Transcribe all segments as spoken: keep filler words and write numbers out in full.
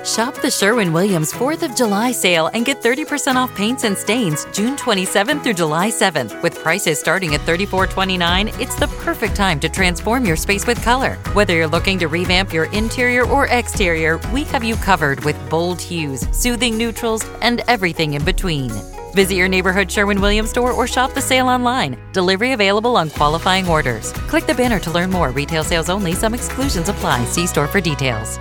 Shop the Sherwin-Williams fourth of July sale and get thirty percent off paints and stains June twenty-seventh through July seventh. With prices starting at thirty-four twenty-nine, it's the perfect time to transform your space with color. Whether you're looking to revamp your interior or exterior, we have you covered with bold hues, soothing neutrals, and everything in between. Visit your neighborhood Sherwin-Williams store or shop the sale online. Delivery available on qualifying orders. Click the banner to learn more. Retail sales only. Some exclusions apply. See store for details.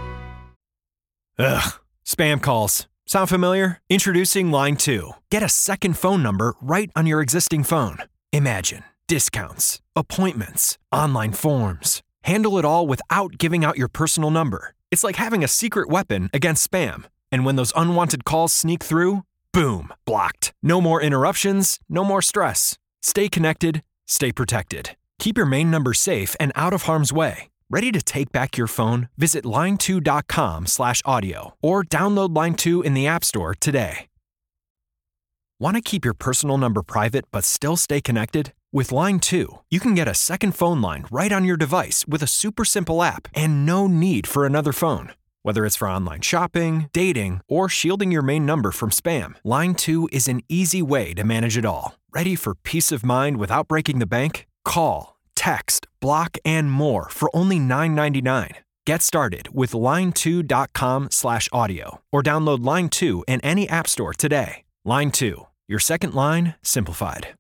Ugh. Spam calls. Sound familiar? Introducing Line two. Get a second phone number right on your existing phone. Imagine discounts, appointments, online forms. Handle it all without giving out your personal number. It's like having a secret weapon against spam. And when those unwanted calls sneak through, boom, blocked. No more interruptions, no more stress. Stay connected, stay protected. Keep your main number safe and out of harm's way. Ready to take back your phone? Visit line two dot com slash audio or download Line two in the App Store today. Want to keep your personal number private but still stay connected? With Line two, you can get a second phone line right on your device with a super simple app and no need for another phone. Whether it's for online shopping, dating, or shielding your main number from spam, Line two is an easy way to manage it all. Ready for peace of mind without breaking the bank? Call, text, block, and more for only nine ninety-nine. Get started with line two dot com slash audio or download Line two in any app store today. Line two, your second line simplified.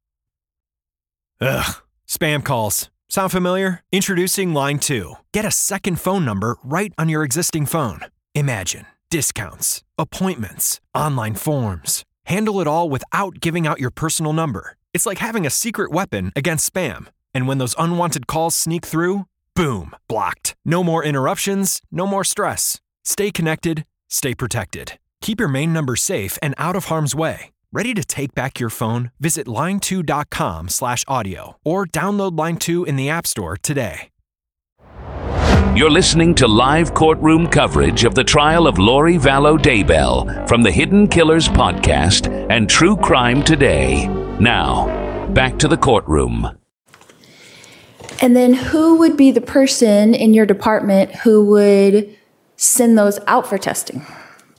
Ugh. Spam calls. Sound familiar? Introducing Line two. Get a second phone number right on your existing phone. Imagine discounts, appointments, online forms. Handle it all without giving out your personal number. It's like having a secret weapon against spam. And when those unwanted calls sneak through, boom, blocked. No more interruptions, no more stress. Stay connected, stay protected. Keep your main number safe and out of harm's way. Ready to take back your phone? Visit line two dot com slash audio or download Line two in the App Store today. You're listening to live courtroom coverage of the trial of Lori Vallow Daybell from the Hidden Killers podcast and True Crime Today. Now, back to the courtroom. And then who would be the person in your department who would send those out for testing?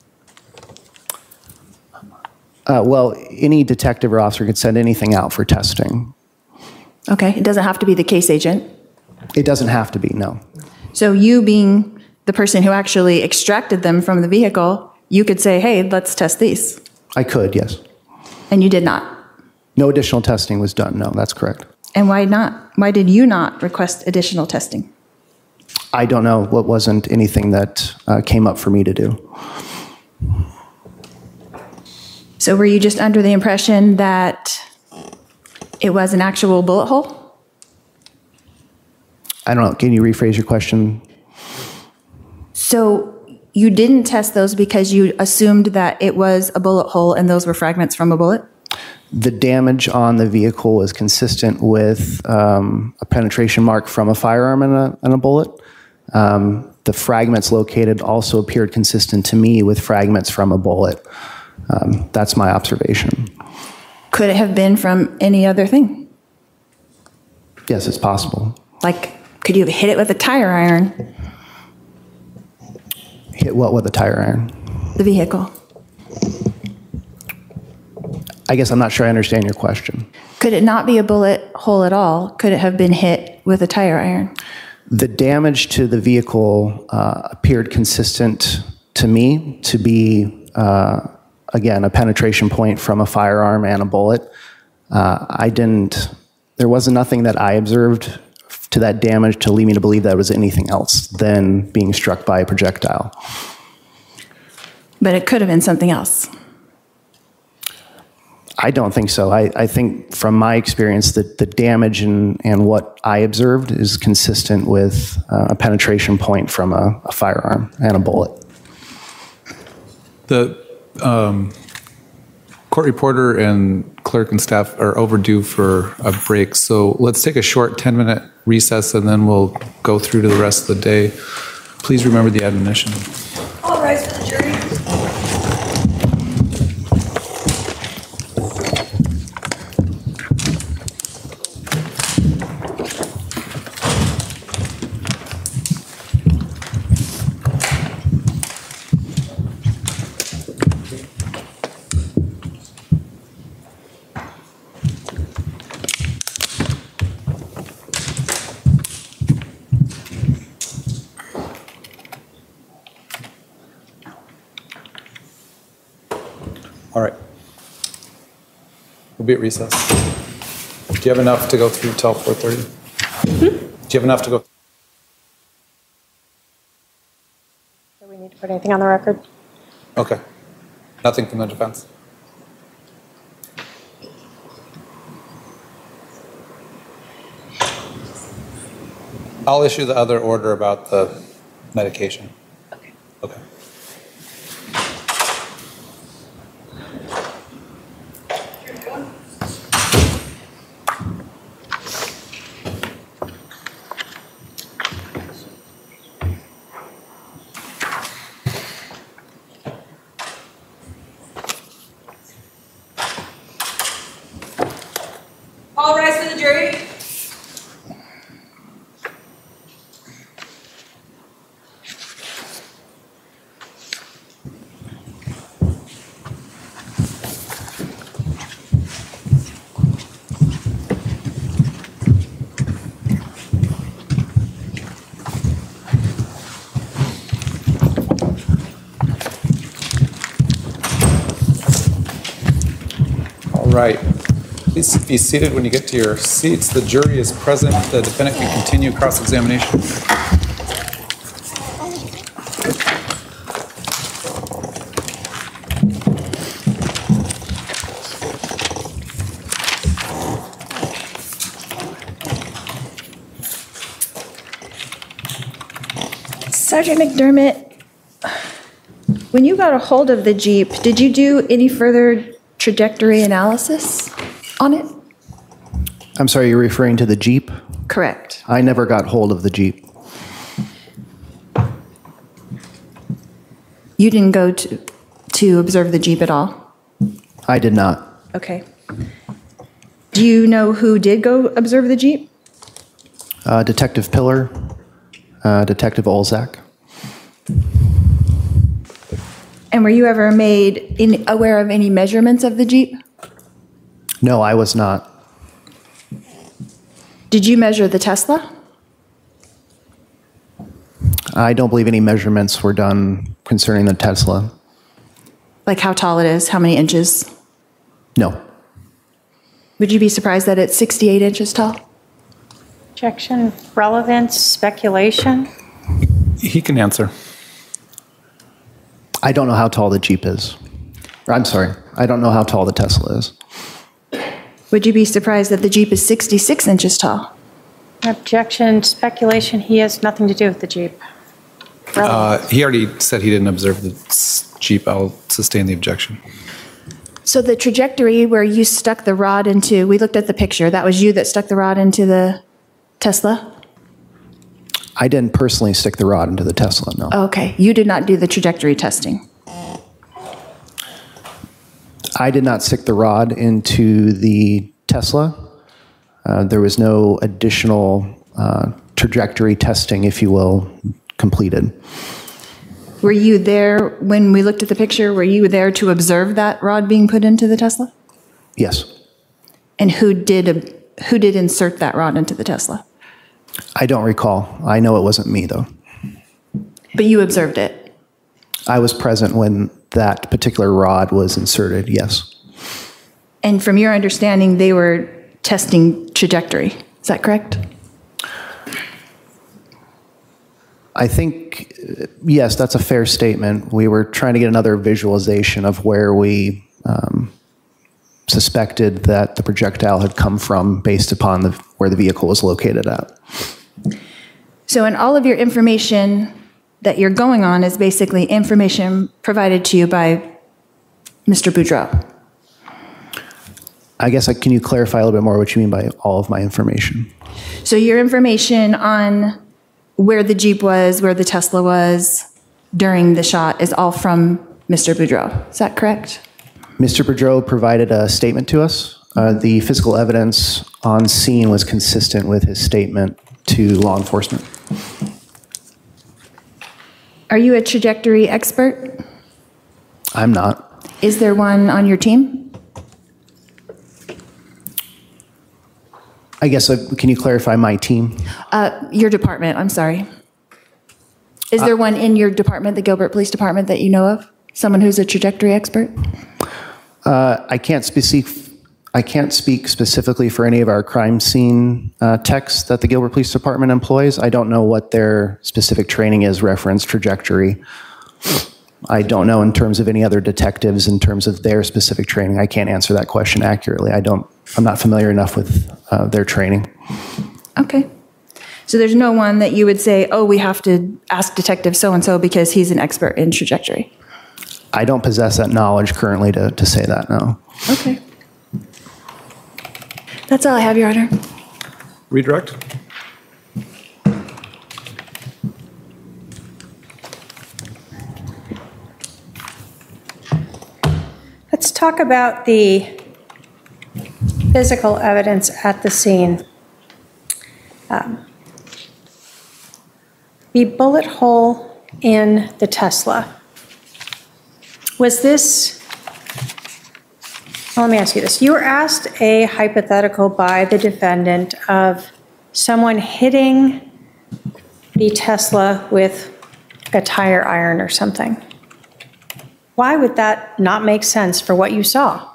Uh, well, any detective or officer could send anything out for testing. Okay, it doesn't have to be the case agent. It doesn't have to be, no. So you being the person who actually extracted them from the vehicle, you could say, hey, let's test these. I could, yes. And you did not? No additional testing was done, no, that's correct. And why not? Why did you not request additional testing? I don't know. What wasn't anything that uh, came up for me to do. So were you just under the impression that it was an actual bullet hole? I don't know. Can you rephrase your question? So you didn't test those because you assumed that it was a bullet hole and those were fragments from a bullet? The damage on the vehicle was consistent with um, a penetration mark from a firearm and a, and a bullet. Um, the fragments located also appeared consistent to me with fragments from a bullet. Um, that's my observation. Could it have been from any other thing? Yes, it's possible. Like, could you have hit it with a tire iron? Hit what with a tire iron? The vehicle. I guess I'm not sure I understand your question. Could it not be a bullet hole at all? Could it have been hit with a tire iron? The damage to the vehicle uh, appeared consistent to me to be, uh, again, a penetration point from a firearm and a bullet. Uh, I didn't, there wasn't nothing that I observed to that damage to lead me to believe that it was anything else than being struck by a projectile. But it could have been something else. I don't think so. I, I think from my experience that the damage and, and what I observed is consistent with uh, a penetration point from a, a firearm and a bullet. The um, court reporter and clerk and staff are overdue for a break, so let's take a short ten-minute recess and then we'll go through to the rest of the day. Please remember the admonition. All rise for the jury. All right. We'll be at recess. Do you have enough to go through till four thirty? Mm-hmm. Do you have enough to go? Do we need to put anything on the record? Okay. Nothing from the defense? I'll issue the other order about the medication. Okay. Okay. All rise for the jury. All right. Please be seated when you get to your seats. The jury is present. The defendant can continue cross-examination. Sergeant McDermott, when you got a hold of the Jeep, did you do any further trajectory analysis on it? I'm sorry, you're referring to the Jeep? Correct. I never got hold of the Jeep. You didn't go to, to observe the Jeep at all? I did not. Okay. Do you know who did go observe the Jeep? Uh, Detective Pillar, uh, Detective Olzak. And were you ever made in, aware of any measurements of the Jeep? No, I was not. Did you measure the Tesla? I don't believe any measurements were done concerning the Tesla. Like how tall it is, how many inches? No. Would you be surprised that it's sixty-eight inches tall? Objection, relevance, speculation. He can answer. I don't know how tall the Jeep is. Or, I'm sorry, I don't know how tall the Tesla is. Would you be surprised that the Jeep is sixty-six inches tall? Objection, speculation. He has nothing to do with the Jeep. Uh, he already said he didn't observe the s- Jeep. I'll sustain the objection. So the trajectory where you stuck the rod into, we looked at the picture, that was you that stuck the rod into the Tesla? I didn't personally stick the rod into the Tesla, no. Okay, you did not do the trajectory testing. I did not stick the rod into the Tesla. Uh, there was no additional uh, trajectory testing, if you will, completed. Were you there when we looked at the picture? Were you there to observe that rod being put into the Tesla? Yes. And who did who did insert that rod into the Tesla? I don't recall. I know it wasn't me, though. But you observed it? I was present when that particular rod was inserted, yes. And from your understanding, they were testing trajectory. Is that correct? I think, uh, yes, that's a fair statement. We were trying to get another visualization of where we um, suspected that the projectile had come from based upon the, where the vehicle was located at. So in all of your information that you're going on is basically information provided to you by Mister Boudreau. I guess, I, can you clarify a little bit more what you mean by all of my information? So your information on where the Jeep was, where the Tesla was during the shot is all from Mister Boudreau. Is that correct? Mister Boudreau provided a statement to us. Uh, the physical evidence on scene was consistent with his statement to law enforcement. Are you a trajectory expert? I'm not. Is there one on your team? I guess, uh, can you clarify my team? Uh, your department, I'm sorry. Is there one in your department, the Gilbert Police Department, that you know of? Someone who's a trajectory expert? Uh, I can't speak. I can't speak specifically for any of our crime scene uh, techs that the Gilbert Police Department employs. I don't know what their specific training is, reference trajectory. I don't know in terms of any other detectives in terms of their specific training. I can't answer that question accurately. I don't. I'm not familiar enough with uh, their training. Okay. So there's no one that you would say, oh, we have to ask Detective so-and-so because he's an expert in trajectory. I don't possess that knowledge currently to, to say that, no. Okay. That's all I have, Your Honor. Redirect. Let's talk about the physical evidence at the scene. Um, the bullet hole in the Tesla. Was this, well, let me ask you this. You were asked a hypothetical by the defendant of someone hitting the Tesla with a tire iron or something. Why would that not make sense for what you saw?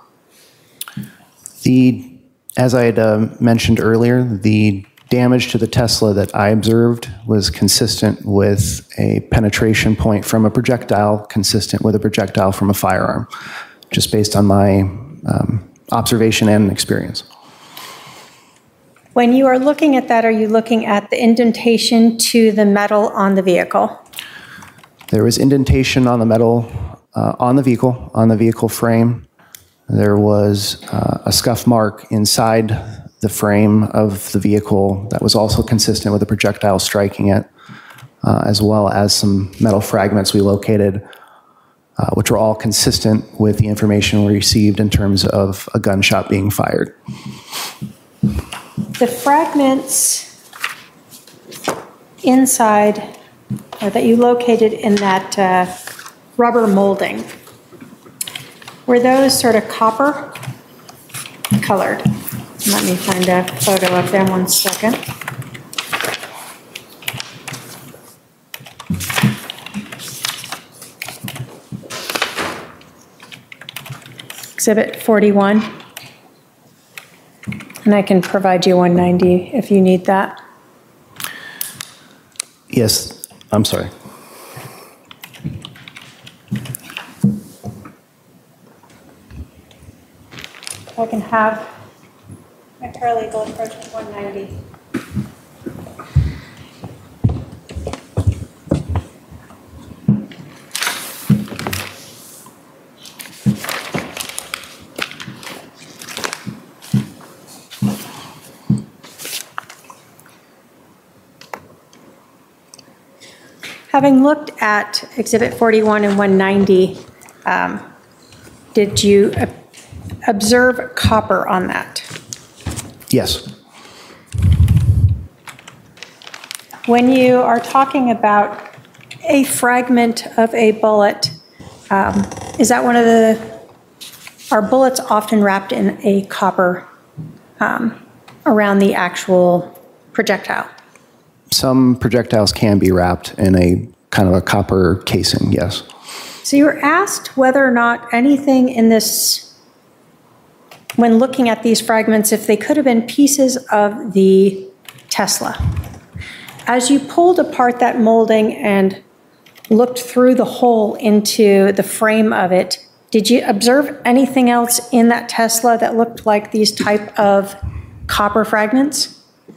The, as I had uh, mentioned earlier, the damage to the Tesla that I observed was consistent with a penetration point from a projectile, consistent with a projectile from a firearm, just based on my um, observation and experience. When you are looking at that, are you looking at the indentation to the metal on the vehicle? There was indentation on the metal, uh, on the vehicle, on the vehicle frame. There was uh, a scuff mark inside the frame of the vehicle that was also consistent with a projectile striking it, uh, as well as some metal fragments we located, uh, which were all consistent with the information we received in terms of a gunshot being fired. The fragments inside, or that you located in that uh, rubber molding, were those sort of copper colored? Let me find a photo of them one second. Exhibit forty-one. And I can provide you one ninety if you need that. Yes, I'm sorry. I can have my paralegal approach with one ninety. Having looked at Exhibit forty-one and one ninety, um, did you uh, observe copper on that? Yes. When you are talking about a fragment of a bullet, um, is that one of the, are bullets often wrapped in a copper um, around the actual projectile? Some projectiles can be wrapped in a kind of a copper casing, yes. So you were asked whether or not anything in this, when looking at these fragments, if they could have been pieces of the Tesla. As you pulled apart that molding and looked through the hole into the frame of it, did you observe anything else in that Tesla that looked like these type of copper fragments?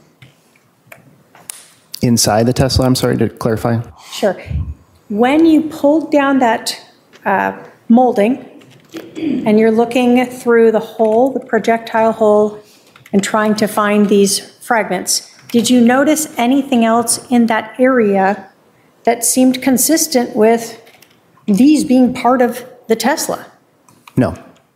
Inside the Tesla, I'm sorry to clarify? Sure. When you pulled down that uh, molding and you're looking through the hole, the projectile hole, and trying to find these fragments, did you notice anything else in that area that seemed consistent with these being part of the Tesla? No.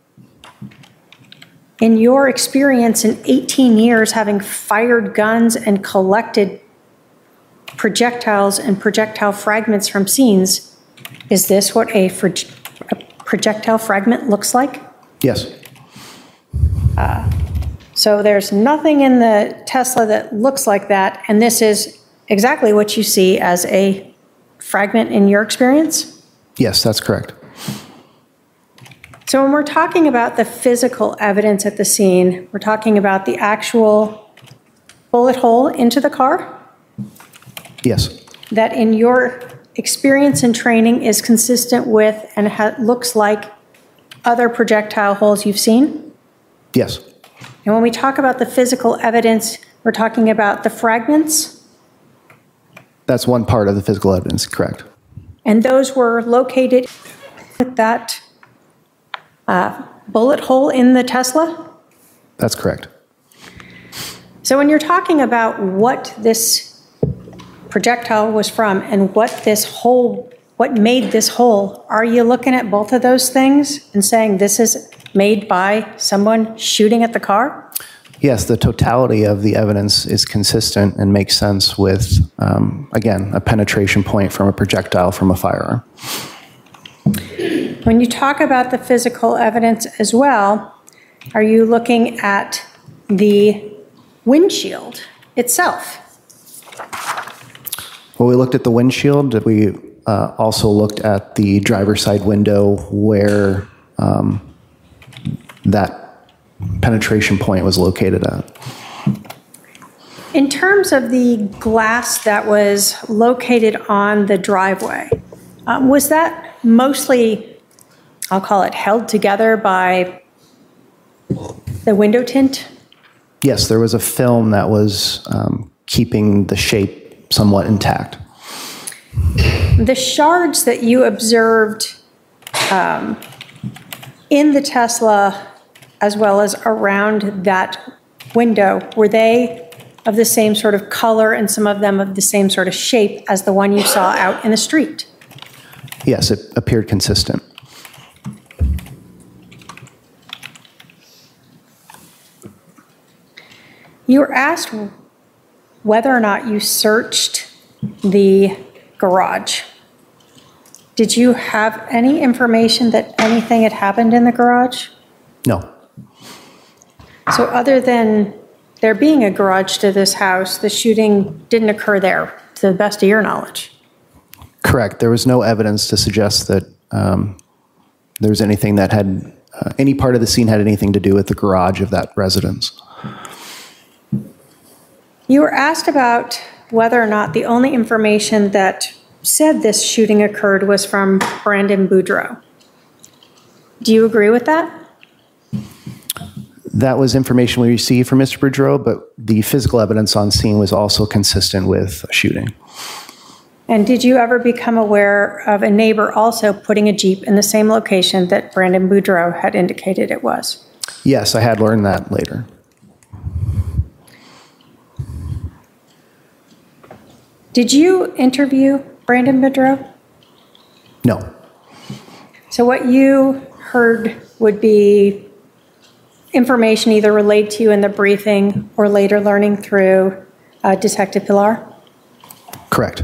In your experience in eighteen years having fired guns and collected projectiles and projectile fragments from scenes, is this what a, a projectile fragment looks like? Yes. Uh, so there's nothing in the Tesla that looks like that, and this is exactly what you see as a fragment in your experience? Yes, that's correct. So when we're talking about the physical evidence at the scene, we're talking about the actual bullet hole into the car? Yes. That in your experience and training is consistent with and ha- looks like other projectile holes you've seen? Yes. And when we talk about the physical evidence, we're talking about the fragments? That's one part of the physical evidence, correct. And those were located with that uh, bullet hole in the Tesla? That's correct. So when you're talking about what this projectile was from and what this hole, what made this hole, are you looking at both of those things and saying this is made by someone shooting at the car? Yes, the totality of the evidence is consistent and makes sense with, um, again, a penetration point from a projectile from a firearm. When you talk about the physical evidence as well, are you looking at the windshield itself? Well, we looked at the windshield. We uh, also looked at the driver's side window where um, that penetration point was located at. In terms of the glass that was located on the driveway, um, was that mostly, I'll call it, held together by the window tint? Yes, there was a film that was um, keeping the shape somewhat intact. The shards that you observed um, in the Tesla as well as around that window, were they of the same sort of color and some of them of the same sort of shape as the one you saw out in the street? Yes, it appeared consistent. You were asked whether or not you searched the garage. Did you have any information that anything had happened in the garage? No. So other than there being a garage to this house, the shooting didn't occur there, to the best of your knowledge? Correct. There was no evidence to suggest that um, there was anything that had, uh, any part of the scene had anything to do with the garage of that residence. You were asked about whether or not the only information that said this shooting occurred was from Brandon Boudreaux. Do you agree with that? That was information we received from Mister Boudreaux, but the physical evidence on scene was also consistent with a shooting. And did you ever become aware of a neighbor also putting a Jeep in the same location that Brandon Boudreaux had indicated it was? Yes, I had learned that later. Did you interview Brandon Boudreaux? No. So what you heard would be information either relayed to you in the briefing or later learning through uh, Detective Pilar? Correct.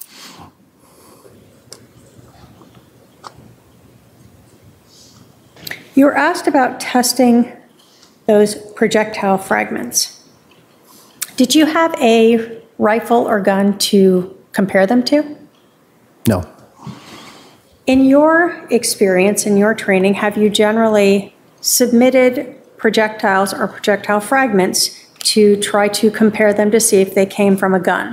You were asked about testing those projectile fragments. Did you have a rifle or gun to compare them to? No. In your experience, in your training, have you generally submitted projectiles or projectile fragments to try to compare them to see if they came from a gun?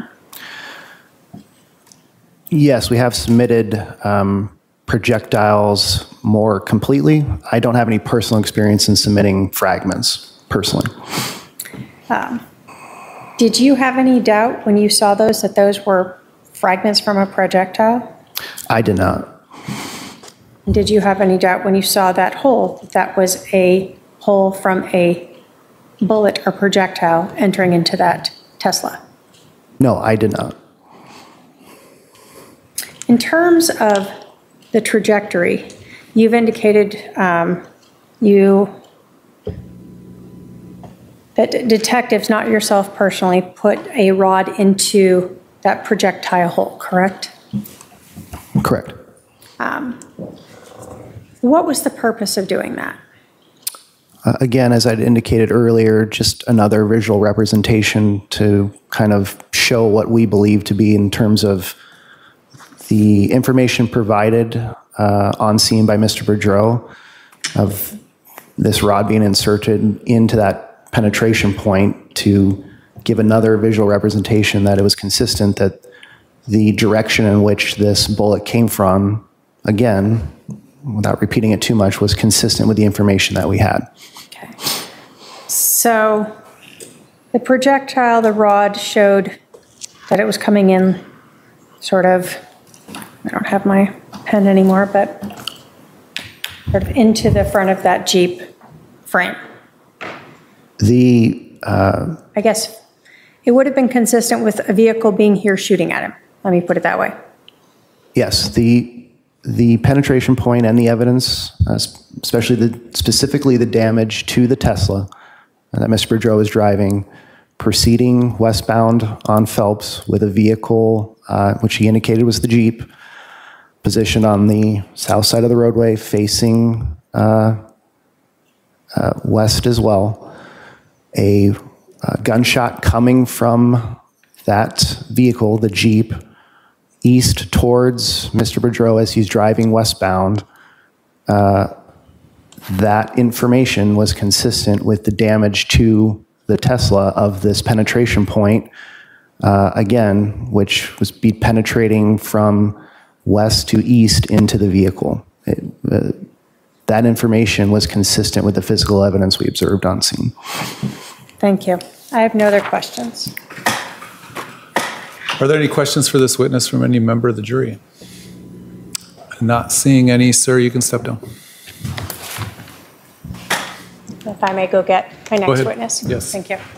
Yes, we have submitted um, projectiles more completely. I don't have any personal experience in submitting fragments, personally. Um, did you have any doubt when you saw those that those were fragments from a projectile? I did not. Did you have any doubt when you saw that hole that that was a hole from a bullet or projectile entering into that Tesla? No, I did not. In terms of the trajectory, you've indicated um, you that detectives, not yourself personally, put a rod into that projectile hole, correct? Correct. Um, what was the purpose of doing that? Uh, again, as I'd indicated earlier, just another visual representation to kind of show what we believe to be in terms of the information provided uh, on scene by Mister Boudreaux, of this rod being inserted into that penetration point to give another visual representation that it was consistent that the direction in which this bullet came from, again, without repeating it too much, was consistent with the information that we had. Okay. So the projectile, the rod showed that it was coming in sort of, I don't have my pen anymore, but sort of into the front of that Jeep frame. The, uh, I guess it would have been consistent with a vehicle being here shooting at him. Let me put it that way. yes, the, the penetration point and the evidence, uh, especially the, specifically the damage to the Tesla that Mister Boudreau was driving, proceeding westbound on Phelps with a vehicle, uh, which he indicated was the Jeep, positioned on the south side of the roadway, facing uh, uh, west as well. A, a gunshot coming from that vehicle, the Jeep, east towards Mister Boudreau as he's driving westbound. Uh, that information was consistent with the damage to the Tesla of this penetration point, uh, again, which was be penetrating from west to east into the vehicle. It, uh, that information was consistent with the physical evidence we observed on scene. Thank you. I have no other questions. Are there any questions for this witness from any member of the jury? Not seeing any, sir, you can step down. If I may go get my Go next ahead. witness. Yes. Thank you.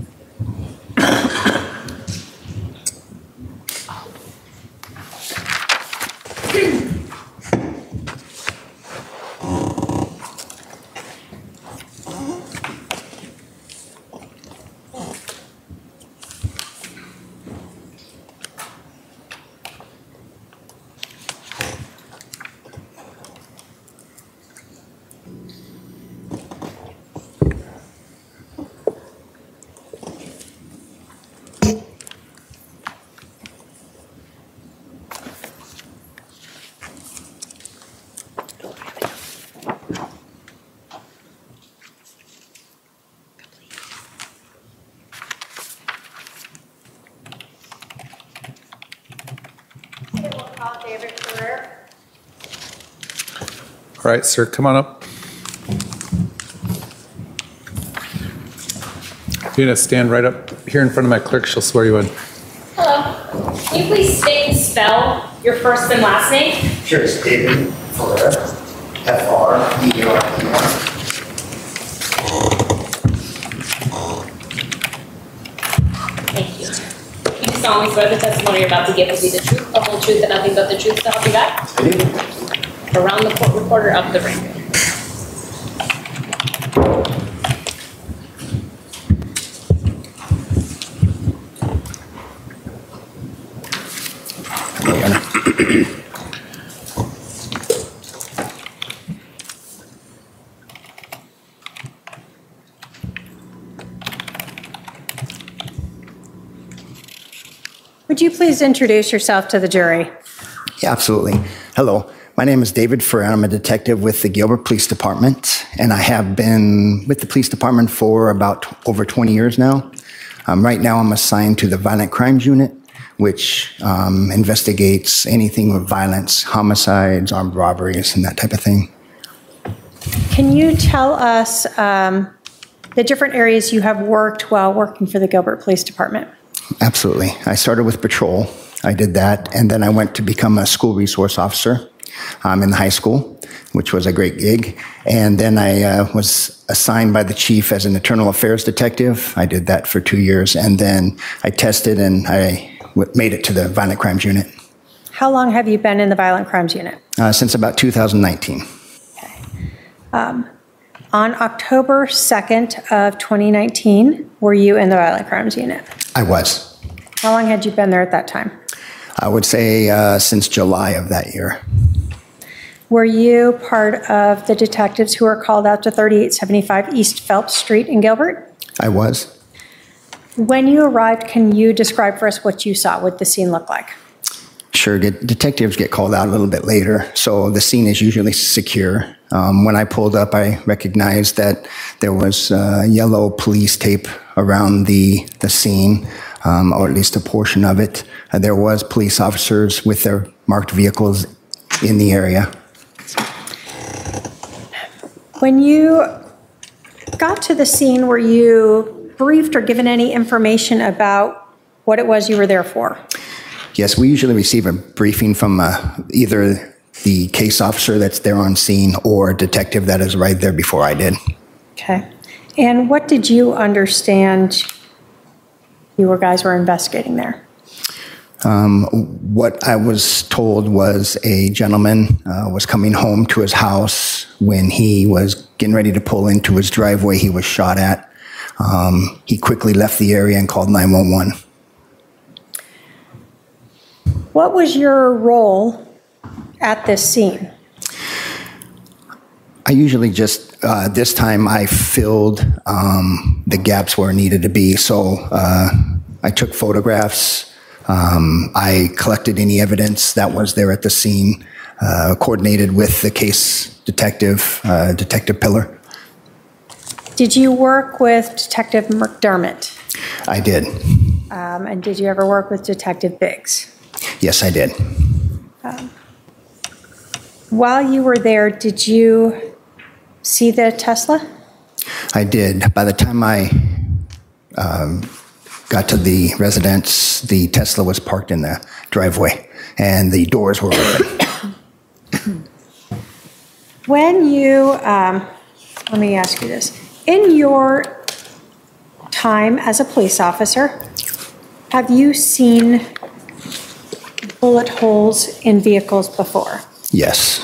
All right, sir, come on up. You're gonna stand right up here in front of my clerk. She'll swear you in. Hello. Can you please state and spell your first and last name? Sure, it's David Ferrer, F R E R E R. Thank you. You solemnly swear the testimony you're about to give will be the truth, the whole truth, and nothing but the truth, so help you God? I do. Around the court reporter up the ring. Would you please introduce yourself to the jury? Yeah, absolutely. Hello, my name is David Ferrer. I'm a detective with the Gilbert Police Department, and I have been with the police department for about over twenty years now. Um, right now, I'm assigned to the Violent Crimes Unit, which um, investigates anything with violence, homicides, armed robberies, and that type of thing. Can you tell us um, the different areas you have worked while working for the Gilbert Police Department? Absolutely. I started with patrol. I did that, and then I went to become a school resource officer um, in the high school, which was a great gig. And then I uh, was assigned by the chief as an internal affairs detective. I did that for two years, and then I tested and I w- made it to the Violent Crimes Unit. How long have you been in the Violent Crimes Unit? Uh, since about two thousand nineteen. Um, on October second of twenty nineteen, were you in the Violent Crimes Unit? I was. How long had you been there at that time? I would say uh, since July of that year. Were you part of the detectives who were called out to thirty-eight seventy-five East Phelps Street in Gilbert? I was. When you arrived, can you describe for us what you saw, what the scene looked like? Sure, get, detectives get called out a little bit later, so the scene is usually secure. Um, when I pulled up, I recognized that there was uh, yellow police tape around the, the scene, um, or at least a portion of it. Uh, there was police officers with their marked vehicles in the area. When you got to the scene, were you briefed or given any information about what it was you were there for? Yes, we usually receive a briefing from uh, either the case officer that's there on scene or a detective that is right there before I did. Okay. And what did you understand you were guys were investigating there? Um, what I was told was a gentleman uh, was coming home to his house. When he was getting ready to pull into his driveway, he was shot at. Um, he quickly left the area and called nine one one. What was your role at this scene? I usually just, uh, this time I filled um, the gaps where it needed to be. So uh, I took photographs. Um, I collected any evidence that was there at the scene, uh, coordinated with the case detective, uh, Detective Pillar. Did you work with Detective McDermott? I did. Um, and did you ever work with Detective Biggs? Yes, I did. Um, while you were there, did you see the Tesla? I did. By the time I um, got to the residence, the Tesla was parked in the driveway and the doors were open. When you, um, let me ask you this. In your time as a police officer, have you seen bullet holes in vehicles before? Yes.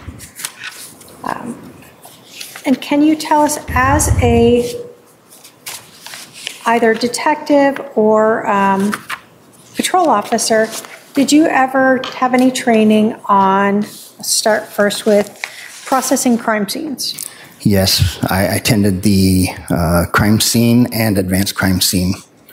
Um, and can you tell us, as a either detective or um, patrol officer, did you ever have any training on, let's start first with processing crime scenes? Yes, I attended the uh, crime scene and advanced crime scene.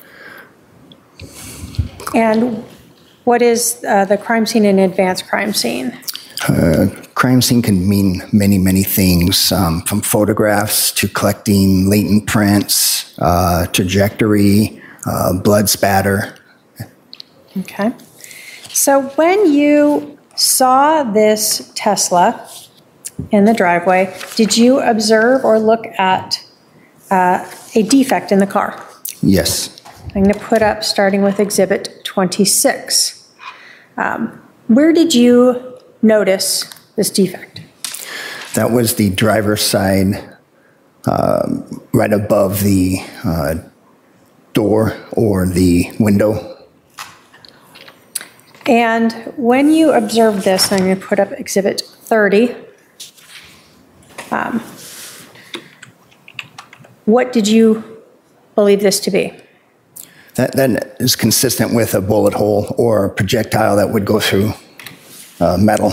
And what is uh, the crime scene and advanced crime scene? Uh, crime scene can mean many, many things, um, from photographs to collecting latent prints, uh, trajectory, uh, blood spatter. Okay. So when you saw this Tesla in the driveway, did you observe or look at uh, a defect in the car? Yes. I'm going to put up starting with Exhibit twenty-six. Um, where did you notice this defect? That was the driver's side, uh, right above the uh, door or the window. And when you observed this, I'm going to put up Exhibit thirty. Um, what did you believe this to be? That, that is consistent with a bullet hole or a projectile that would go through uh, metal.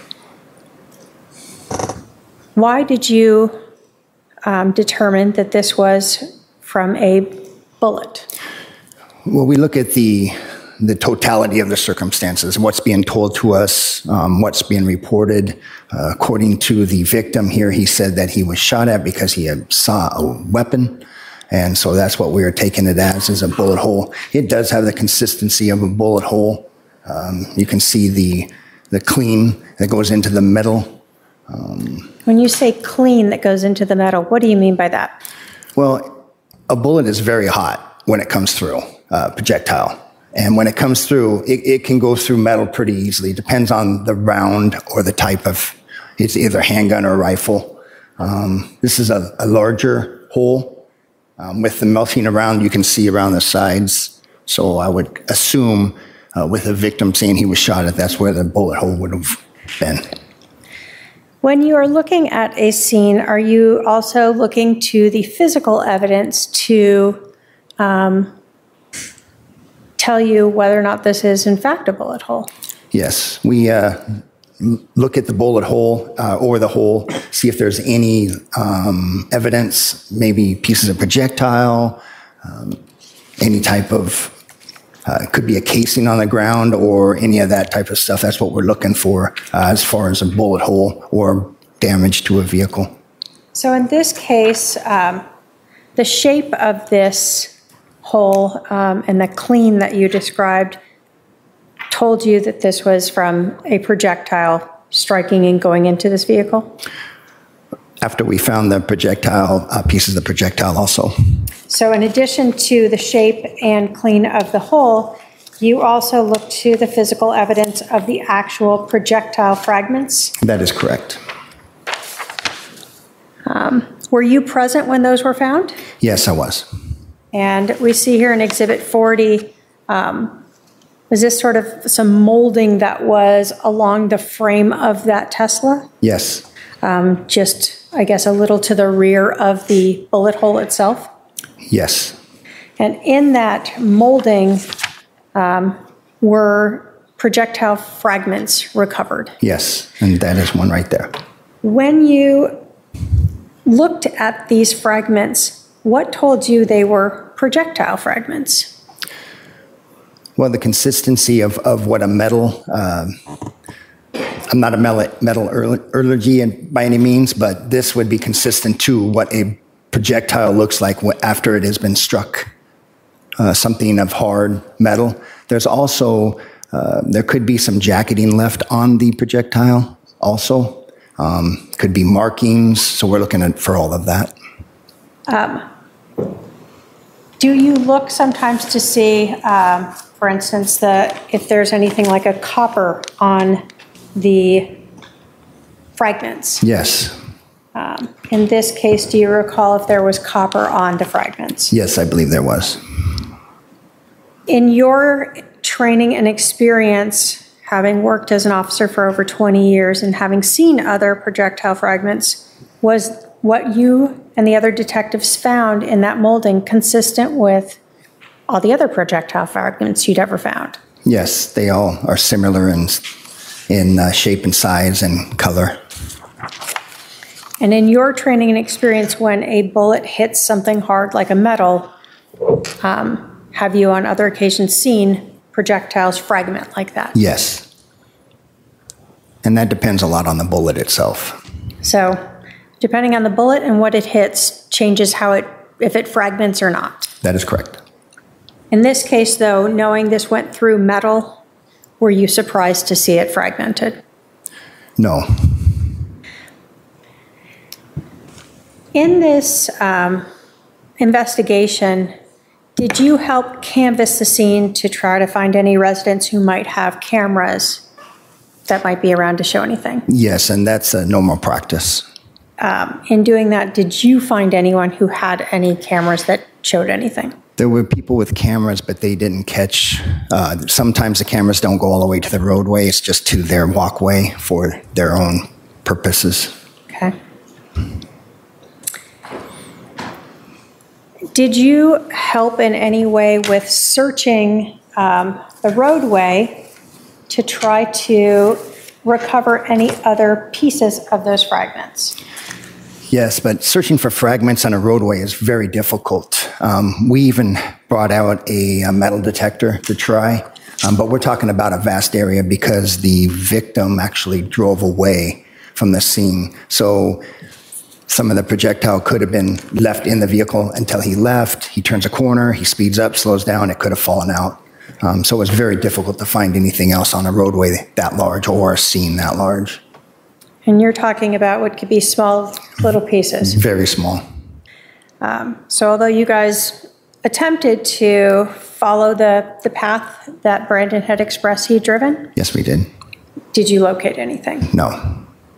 Why did you um, determine that this was from a bullet? Well, we look at the the totality of the circumstances, what's being told to us, um, what's being reported. Uh, according to the victim here, he said that he was shot at because he had saw a weapon. And so that's what we are taking it as, is a bullet hole. It does have the consistency of a bullet hole. Um, you can see the the clean that goes into the metal. Um, when you say clean that goes into the metal, what do you mean by that? Well, a bullet is very hot when it comes through, uh, projectile. And when it comes through, it, it can go through metal pretty easily. It depends on the round or the type of, it's either handgun or rifle. Um, this is a, a larger hole. Um, with the melting around, you can see around the sides. So I would assume uh, with the victim saying he was shot at, that's where the bullet hole would have been. When you are looking at a scene, are you also looking to the physical evidence to um, tell you whether or not this is in fact a bullet hole? Yes, we uh, look at the bullet hole uh, or the hole, see if there's any um, evidence, maybe pieces of projectile, um, any type of Uh, it could be a casing on the ground or any of that type of stuff. That's what we're looking for uh, as far as a bullet hole or damage to a vehicle. So in this case, um, the shape of this hole um, and the clean that you described told you that this was from a projectile striking and going into this vehicle? After we found the projectile, uh, pieces of the projectile also. So in addition to the shape and clean of the hole, you also looked to the physical evidence of the actual projectile fragments? That is correct. Um, were you present when those were found? Yes, I was. And we see here in Exhibit forty, um, was this sort of some molding that was along the frame of that Tesla? Yes. Um, just, I guess, a little to the rear of the bullet hole itself? Yes. And in that molding um, were projectile fragments recovered? Yes, and that is one right there. When you looked at these fragments, what told you they were projectile fragments? Well, the consistency of, of what a metal, uh, I'm not a metal, metal allergy by any means, but this would be consistent to what a projectile looks like after it has been struck, uh, something of hard metal. There's also, uh, there could be some jacketing left on the projectile also. Um, could be markings, so we're looking at, for all of that. Um, do you look sometimes to see, um, for instance, the, if there's anything like a copper on the fragments? Yes. Um, in this case, do you recall if there was copper on the fragments? Yes, I believe there was. In your training and experience, having worked as an officer for over twenty years and having seen other projectile fragments, was what you and the other detectives found in that molding consistent with all the other projectile fragments you'd ever found? Yes, they all are similar in, in uh, shape and size and color. And in your training and experience, when a bullet hits something hard like a metal, um, have you on other occasions seen projectiles fragment like that? Yes. And that depends a lot on the bullet itself. So depending on the bullet and what it hits changes how it, if it fragments or not. That is correct. In this case, though, knowing this went through metal, were you surprised to see it fragmented? No. In this um, investigation, did you help canvass the scene to try to find any residents who might have cameras that might be around to show anything? Yes, and that's a normal practice. Um, in doing that, did you find anyone who had any cameras that showed anything? There were people with cameras, but they didn't catch. Uh, sometimes the cameras don't go all the way to the roadway. It's just to their walkway for their own purposes. Okay. Did you help in any way with searching um, the roadway to try to recover any other pieces of those fragments? Yes, but searching for fragments on a roadway is very difficult. Um, we even brought out a, a metal detector to try, um, but we're talking about a vast area because the victim actually drove away from the scene. So some of the projectile could have been left in the vehicle until he left. He turns a corner, he speeds up, slows down, it could have fallen out. Um, so it was very difficult to find anything else on a roadway that large or a scene that large. And you're talking about what could be small little pieces. Very small. Um, so although you guys attempted to follow the, the path that Brandon had expressed he'd driven? Yes, we did. Did you locate anything? No.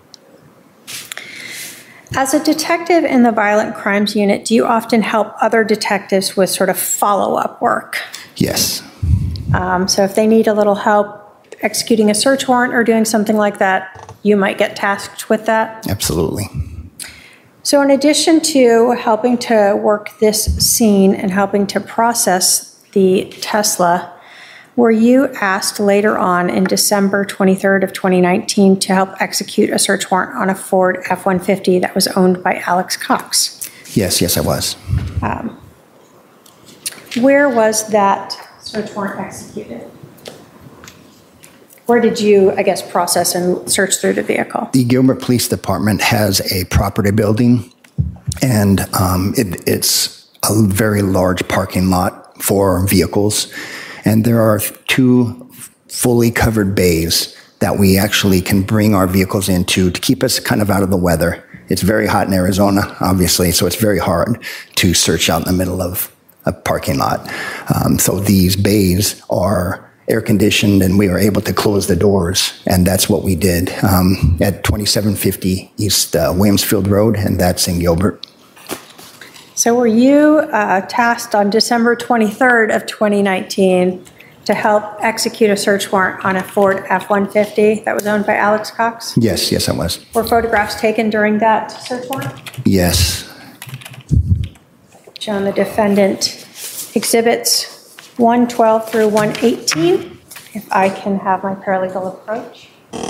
As a detective in the Violent Crimes Unit, do you often help other detectives with sort of follow-up work? Yes. Um, so if they need a little help executing a search warrant or doing something like that, you might get tasked with that? Absolutely. So in addition to helping to work this scene and helping to process the Tesla, were you asked later on in December twenty-third of twenty nineteen to help execute a search warrant on a Ford F one fifty that was owned by Alex Cox? Yes, yes, I was. Um, where was that search warrant executed? Where did you, I guess, process and search through the vehicle? The Gilbert Police Department has a property building, and um, it, it's a very large parking lot for vehicles. And there are two fully covered bays that we actually can bring our vehicles into to keep us kind of out of the weather. It's very hot in Arizona, obviously, so it's very hard to search out in the middle of a parking lot. Um, so these bays are air conditioned, and we were able to close the doors, and that's what we did um, at twenty-seven fifty East uh, Williamsfield Road, and that's in Gilbert. So were you uh, tasked on December twenty-third of twenty nineteen to help execute a search warrant on a Ford F one fifty that was owned by Alex Cox? Yes, yes, I was. Were photographs taken during that search warrant? Yes. Shown the defendant exhibits one twelve through one eighteen. If I can have my paralegal approach.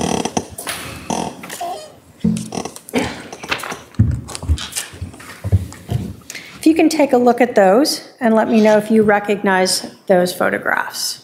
If you can take a look at those and let me know if you recognize those photographs.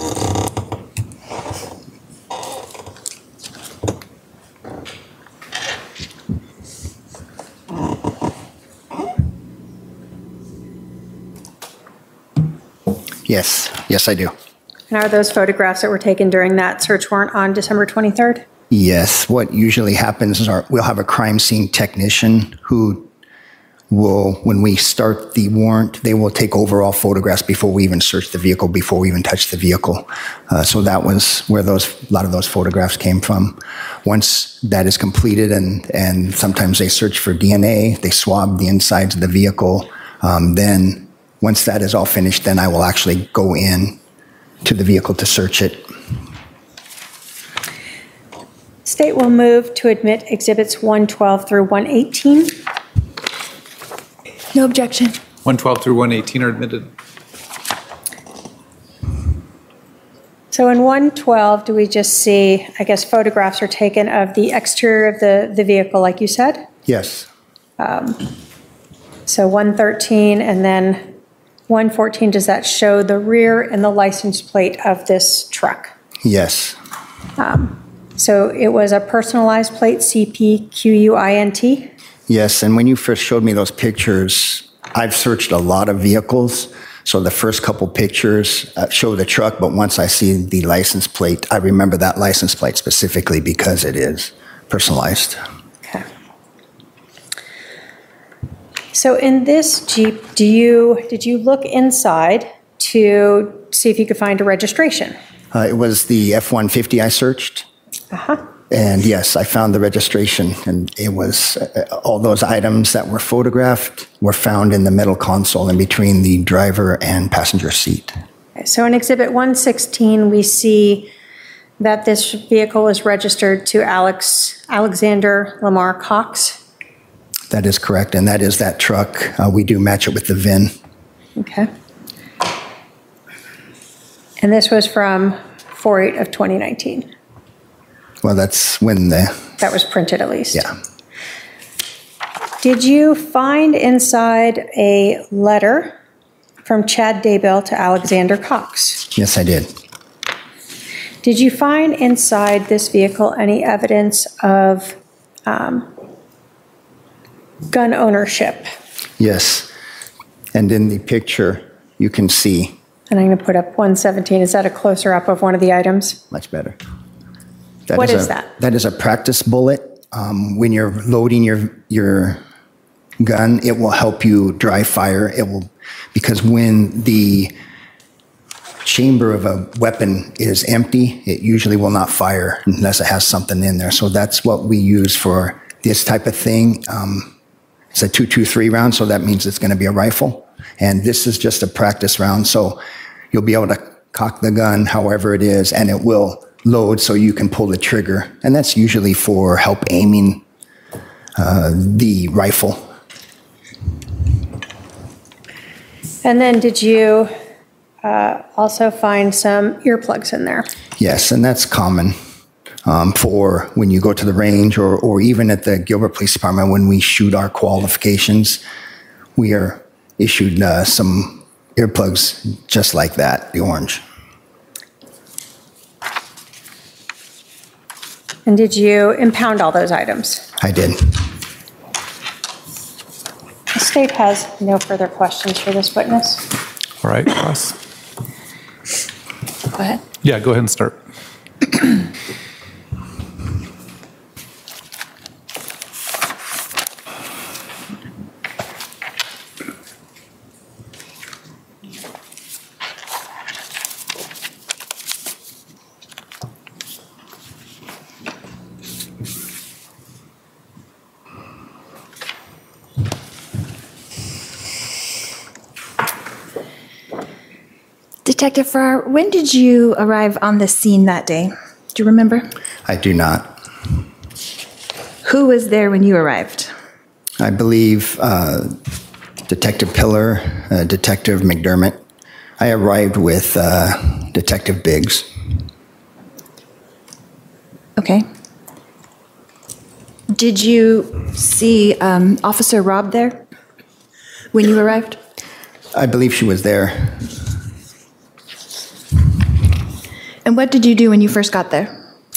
Yes, yes, I do. And are those photographs that were taken during that search warrant on December twenty-third? Yes. What usually happens is our, we'll have a crime scene technician who will, when we start the warrant, they will take overall photographs before we even search the vehicle, before we even touch the vehicle. Uh, so that was where those a lot of those photographs came from. Once that is completed, and, and sometimes they search for D N A, they swab the insides of the vehicle, um, then once that is all finished, then I will actually go in to the vehicle to search it. State will move to admit exhibits one twelve through one eighteen. No objection. one twelve through one eighteen are admitted. So in one twelve, do we just see, I guess, photographs are taken of the exterior of the, the vehicle, like you said? Yes. Um, so one thirteen and then one fourteen, does that show the rear and the license plate of this truck? Yes. Um, so it was a personalized plate, C P Q U I N T? Yes, and when you first showed me those pictures, I've searched a lot of vehicles. So the first couple pictures uh, show the truck, but once I see the license plate, I remember that license plate specifically because it is personalized. Okay. So in this Jeep, do you did you look inside to see if you could find a registration? Uh, it was the F one fifty I searched. Uh-huh. And yes, I found the registration, and it was uh, all those items that were photographed were found in the middle console in between the driver and passenger seat. Okay, so in Exhibit one sixteen, we see that this vehicle is registered to Alex Alexander Lamar Cox. That is correct, and that is that truck. Uh, we do match it with the V I N. Okay. And this was from four eight of twenty nineteen. Well, that's when the... That was printed at least. Yeah. Did you find inside a letter from Chad Daybell to Alexander Cox? Yes, I did. Did you find inside this vehicle any evidence of um, gun ownership? Yes. And in the picture, you can see... And I'm going to put up one seventeen. Is that a closer up of one of the items? Much better. That What is a, that? That is a practice bullet. Um, when you're loading your your gun, it will help you dry fire. It will, because when the chamber of a weapon is empty, it usually will not fire unless it has something in there. So that's what we use for this type of thing. Um, it's a two twenty-three round, so that means it's going to be a rifle. And this is just a practice round, so you'll be able to cock the gun however it is, and it will load so you can pull the trigger. And that's usually for help aiming uh, the rifle. And then did you uh, also find some earplugs in there? Yes, and that's common um, for when you go to the range, or, or even at the Gilbert Police Department when we shoot our qualifications. We are issued uh, some earplugs just like that, the orange. And did you impound all those items? I did. The state has no further questions for this witness. All right, Ross. Go ahead. Yeah, go ahead and start. Detective Farrar, when did you arrive on the scene that day? Do you remember? I do not. Who was there when you arrived? I believe uh, Detective Pillar, uh, Detective McDermott. I arrived with uh, Detective Biggs. Okay. Did you see um, Officer Robb there when you arrived? I believe she was there. And what did you do when you first got there?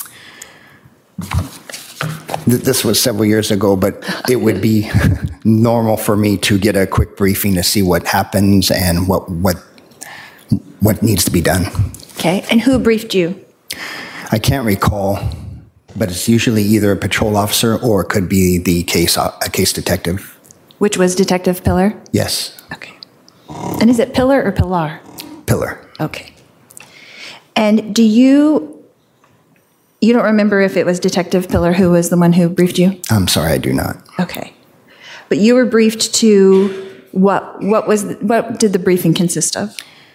Th- This was several years ago, but it would be normal for me to get a quick briefing to see what happens and what what what needs to be done. Okay. And who briefed you? I can't recall, but it's usually either a patrol officer or it could be the case o- a case detective. Which was Detective Pillar? Yes, Okay. And is it Pillar or Pilar? Pillar. Okay. And do you, you don't remember if it was Detective Pillar who was the one who briefed you? I'm sorry, I do not. Okay. But you were briefed to what, what was, what did the briefing consist of?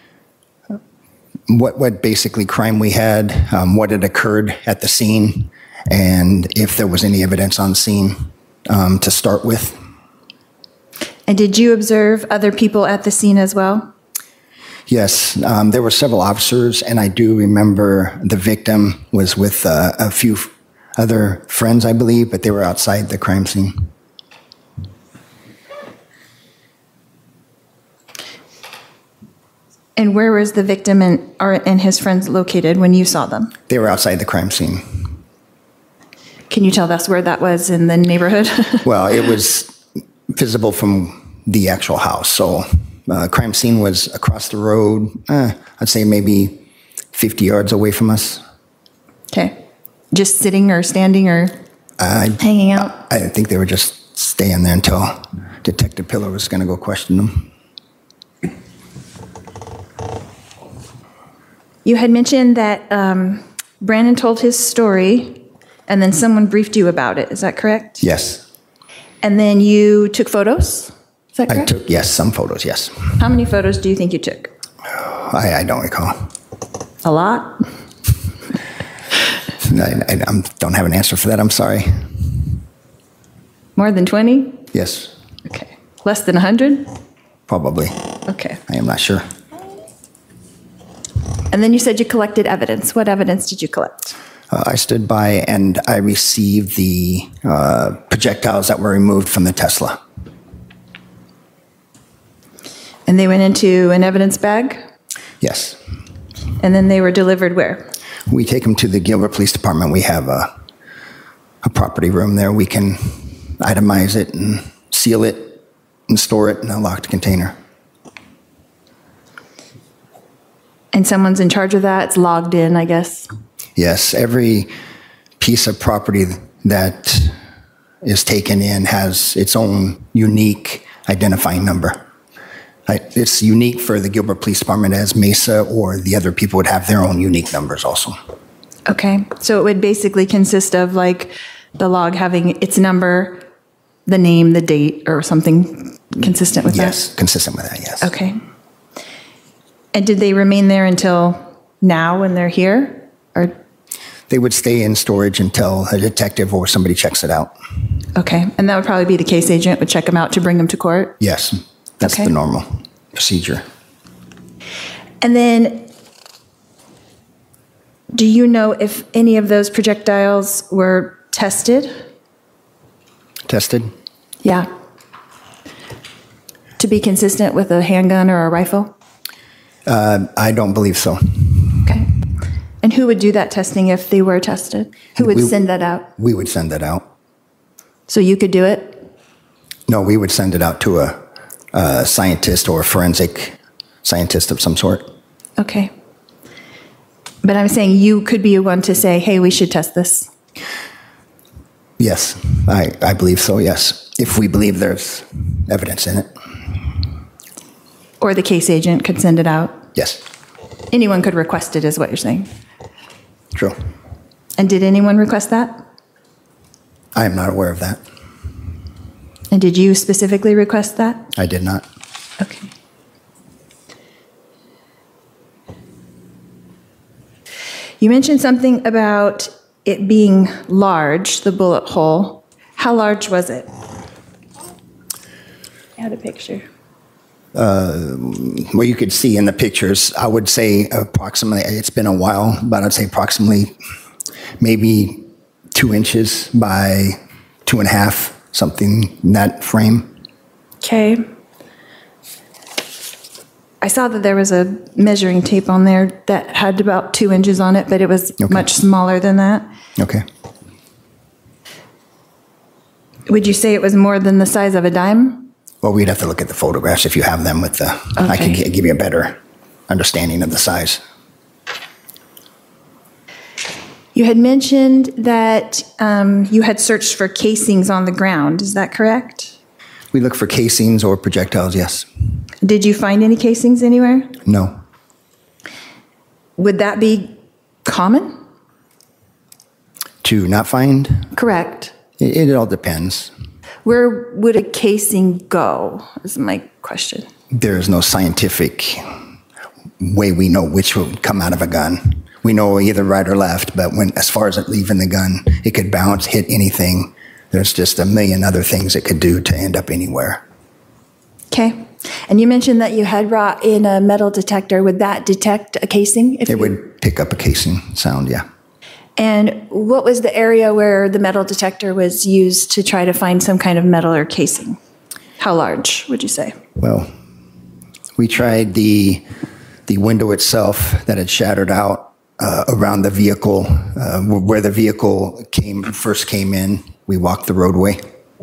What what basically crime we had, um, what had occurred at the scene, and if there was any evidence on scene um, to start with. And did you observe other people at the scene as well? Yes, um, there were several officers, and I do remember the victim was with uh, a few f- other friends, I believe, but they were outside the crime scene. And where was the victim and, or, and his friends located when you saw them? They were outside the crime scene. Can you tell us where that was in the neighborhood? Well, it was visible from the actual house. So uh, crime scene was across the road, uh, I'd say maybe fifty yards away from us. Okay. Just sitting or standing or I, hanging out? I think they were just staying there until Detective Pillar was going to go question them. You had mentioned that um, Brandon told his story and then someone briefed you about it. Is that correct? Yes. And then you took photos? Is that I correct? took, yes, some photos, yes. How many photos do you think you took? I, I don't recall. A lot? I, I I'm- don't have an answer for that, I'm sorry. More than twenty? Yes, Okay. Less than one hundred? probably. Okay. I am not sure. And then you said you collected evidence. What evidence did you collect? Uh, I stood by and I received the uh, projectiles that were removed from the Tesla. And they went into an evidence bag? Yes. And then they were delivered where? We take them to the Gilbert Police Department. We have a, a property room there. We can itemize it and seal it and store it in a locked container. And someone's in charge of that? It's logged in, I guess? Yes, every piece of property that is taken in has its own unique identifying number. I- It's unique for the Gilbert Police Department as Mesa or the other people would have their own unique numbers also. Okay. So it would basically consist of like the log having its number, the name, the date, or something consistent with that? Yes, consistent with that, yes. Okay. And did they remain there until now when they're here? Or, They would stay in storage until a detective or somebody checks it out. okay. And that would probably be the case agent would check them out to bring them to court? Yes, that's Okay. the normal procedure. And then, do you know if any of those projectiles were tested? Tested? Yeah. To be consistent with a handgun or a rifle? Uh, I don't believe so. Okay. And who would do that testing if they were tested? Who would We- send that out? We would send that out. So you could do it? No, we would send it out to a, a scientist or a forensic scientist of some sort. Okay. But I'm saying you could be one to say, hey, we should test this. Yes, I, I believe so, yes. If we believe there's evidence in it, Or the case agent could send it out. yes, Anyone could request it, is what you're saying. true. And did anyone request that? I am not aware of that. And did you specifically request that? I did not. Okay. You mentioned something about it being large, the bullet hole. How large was it? I had a picture. Well, you could see in the pictures, I would say approximately, it's been a while, but I'd say approximately maybe two inches by two and a half, something in that frame. Okay. I saw that there was a measuring tape on there that had about two inches on it, but it was Okay. much smaller than that. Okay. Would you say it was more than the size of a dime? Well, we'd have to look at the photographs if you have them with the, I can Okay. gi- give you a better understanding of the size. You had mentioned that um, you had searched for casings on the ground. Is that correct? We look for casings or projectiles, yes. Did you find any casings anywhere? No. Would that be common? To not find? Correct. It, it all depends. Where would a casing go, is my question. There is no scientific way we know which would come out of a gun. We know either right or left, but when, as far as it leaving the gun, it could bounce, hit anything. There's just a million other things it could do to end up anywhere. Okay. And you mentioned that you had brought in a metal detector. Would that detect a casing? If It you- would pick up a casing sound, yeah. And what was the area where the metal detector was used to try to find some kind of metal or casing? How large, would you say? Well, we tried the the window itself that had shattered out uh, around the vehicle, uh, where the vehicle came first came in. We walked the roadway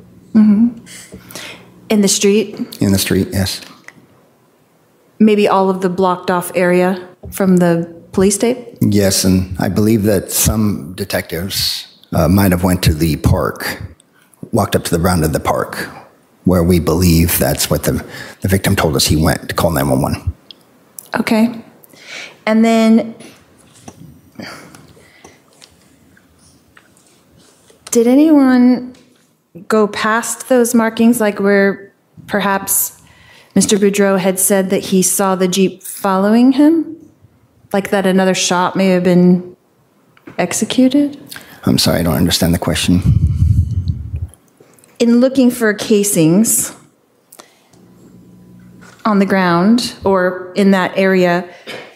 In the street? in the street, yes. Maybe all of the blocked off area from the police tape? Yes, and I believe that some detectives uh, might have went to the park, walked up to the round of the park, where we believe that's what the, the victim told us he went to call nine one one. Okay. And then, did anyone go past those markings, like where perhaps Mister Boudreau had said that he saw the Jeep following him? Like that another shot may have been executed? I'm sorry, I don't understand the question. In looking for casings on the ground or in that area,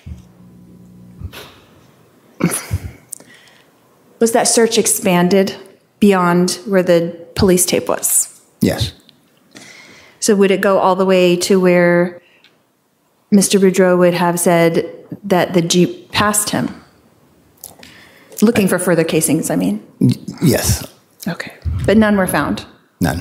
was that search expanded beyond where the police tape was? Yes. So would it go all the way to where Mister Boudreau would have said that the Jeep passed him? Looking for further casings, I mean. Yes. Okay. But none were found? None.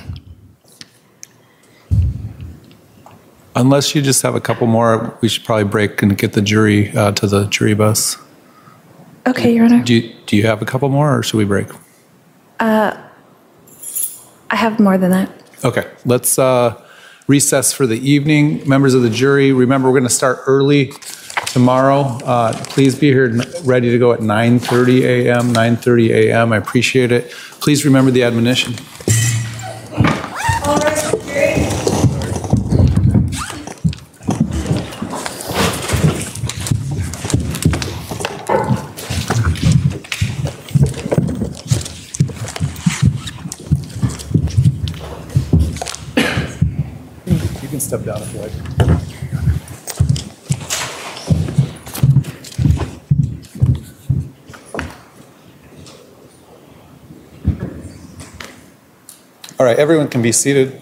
Unless you just have a couple more, we should probably break and get the jury uh, to the jury bus. Okay, Your Honor. Do you, do you have a couple more, or should we break? I have more than that. Okay, let's uh, recess for the evening. Members of the jury, remember, we're going to start early tomorrow. Uh, Please be here n- ready to go at nine thirty a.m., nine thirty a.m. I appreciate it. Please remember the admonition. You can step down if you like. All right, everyone can be seated.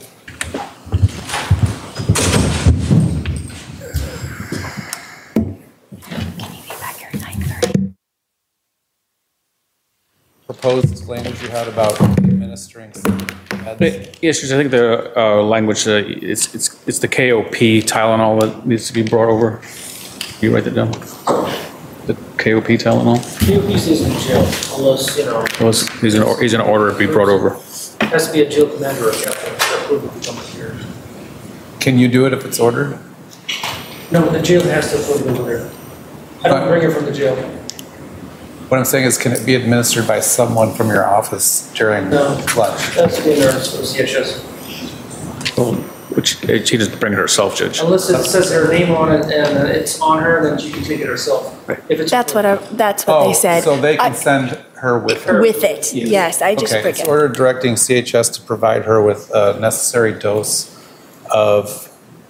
proposed language you had about administering meds? Yes, because I think the uh, language, uh, it's, it's, it's the K O P Tylenol that needs to be brought over. You write that down? The K O P Tylenol? K O P stays in jail unless, you know. Unless he's in, he's in order to be brought over. It has to be a jail commander or captain to approve it to come here. Can you do it if it's ordered? No, the jail has to approve the order. I don't bring it from the jail. What I'm saying is, can it be administered by someone from your office during No. lunch? That's the nurse or C H S. Well, which, she doesn't bring it herself, Judge. Unless it says her name on it and uh, it's on her, then she can take it herself. If it's That's what I, that's what Oh, they said. so they can I- send her with her? With it, yes, I just Okay, bring it's it. order directing C H S to provide her with a necessary dose of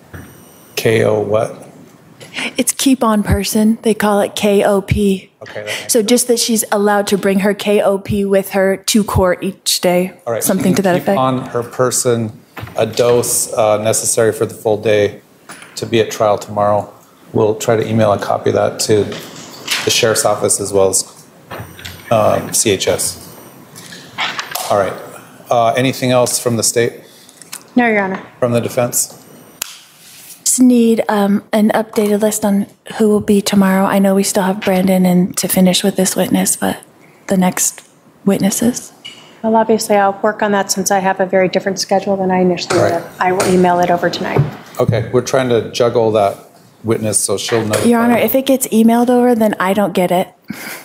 K O what? It's keep on person. They call it K O P. Okay. that makes So just that she's allowed to bring her K O P with her to court each day, All right, she something can to that keep effect. on her person a dose uh, necessary for the full day to be at trial tomorrow. We'll try to email a copy of that to the sheriff's office as well as um, C H S. All right. Uh, anything else from the state, No, Your Honor. from the defense? Just need um, an updated list on who will be tomorrow. I know we still have Brandon and to finish with this witness, but the next witnesses. Well, obviously, I'll work on that since I have a very different schedule than I initially Right. did. I will email it over tonight. Okay, we're trying to juggle that witness so she'll know. Your Honor, if it gets emailed over, then I don't get it.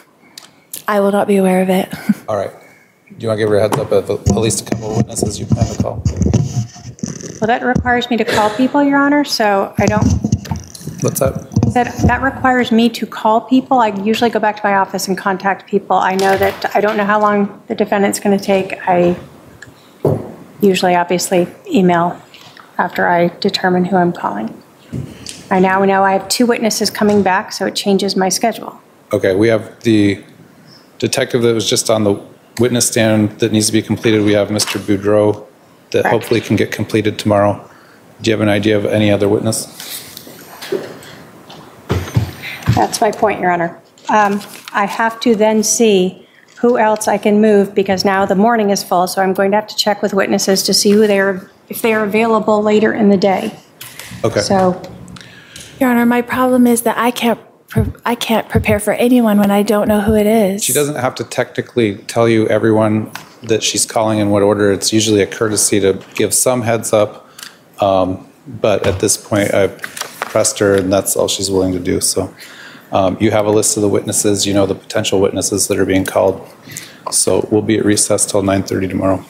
I will not be aware of it. All right. Do you want to give her a heads up of at least a couple of witnesses you plan to call? Well, that requires me to call people, Your Honor, so I don't, What's that? that, that requires me to call people. I usually go back to my office and contact people. I know that, I don't know how long the defendant's going to take. I usually, obviously, email after I determine who I'm calling. I now know I have two witnesses coming back, so it changes my schedule. Okay, we have the detective that was just on the witness stand that needs to be completed. We have Mister Boudreau that Correct. hopefully can get completed tomorrow. Do you have an idea of any other witness? That's my point, Your Honor. Um, I have to then see who else I can move because now the morning is full, so I'm going to have to check with witnesses to see who they are, if they are available later in the day. Okay. So, Your Honor, my problem is that I can't pre- I can't prepare for anyone when I don't know who it is. She doesn't have to technically tell you everyone that she's calling in what order. It's usually a courtesy to give some heads up. Um, but at this point, I've pressed her and that's all she's willing to do. So um, you have a list of the witnesses, you know, the potential witnesses that are being called. So we'll be at recess till nine thirty tomorrow.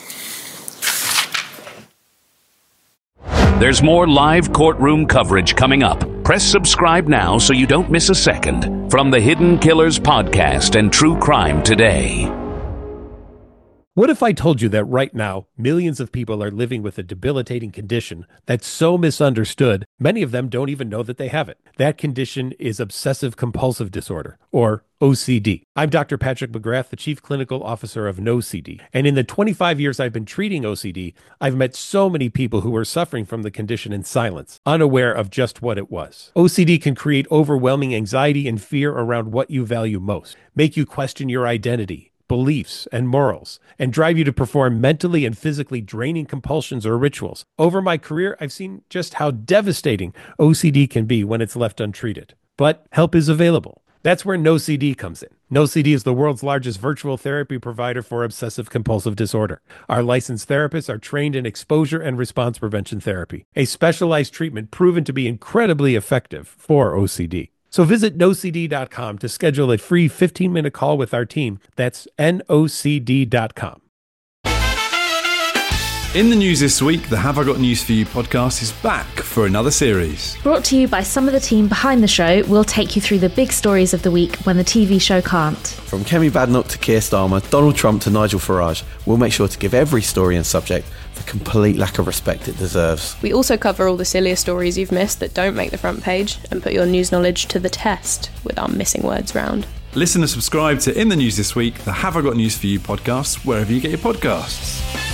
There's more live courtroom coverage coming up. Press subscribe now so you don't miss a second from the Hidden Killers podcast and True Crime Today. What if I told you that right now, millions of people are living with a debilitating condition that's so misunderstood, many of them don't even know that they have it? That condition is obsessive compulsive disorder, or O C D. I'm Doctor Patrick McGrath, the Chief Clinical Officer of N O C D. And in the twenty-five years I've been treating O C D, I've met so many people who are suffering from the condition in silence, unaware of just what it was. O C D can create overwhelming anxiety and fear around what you value most, make you question your identity, beliefs, and morals, and drive you to perform mentally and physically draining compulsions or rituals. Over my career, I've seen just how devastating O C D can be when it's left untreated. But help is available. That's where N O C D comes in. N O C D is the world's largest virtual therapy provider for obsessive compulsive disorder. Our licensed therapists are trained in exposure and response prevention therapy, a specialized treatment proven to be incredibly effective for O C D. So visit N O C D dot com to schedule a free fifteen-minute call with our team. That's N O C D dot com. In the news this week, the Have I Got News For You podcast is back for another series. Brought to you by some of the team behind the show, we'll take you through the big stories of the week when the T V show can't. From Kemi Badnoch to Keir Starmer, Donald Trump to Nigel Farage, we'll make sure to give every story and subject the complete lack of respect it deserves. We also cover all the sillier stories you've missed that don't make the front page and put your news knowledge to the test with our missing words round. Listen and subscribe to In the News This Week, the Have I Got News For You podcast, wherever you get your podcasts.